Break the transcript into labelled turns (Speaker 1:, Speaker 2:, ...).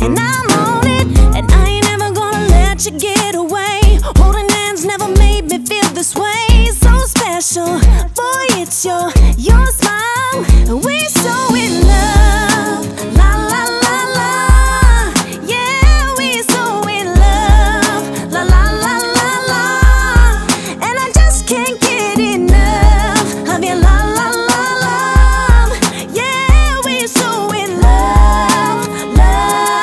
Speaker 1: and I'm on it. And I ain't never gonna let you get away. Holding hands never made me feel this way. So special.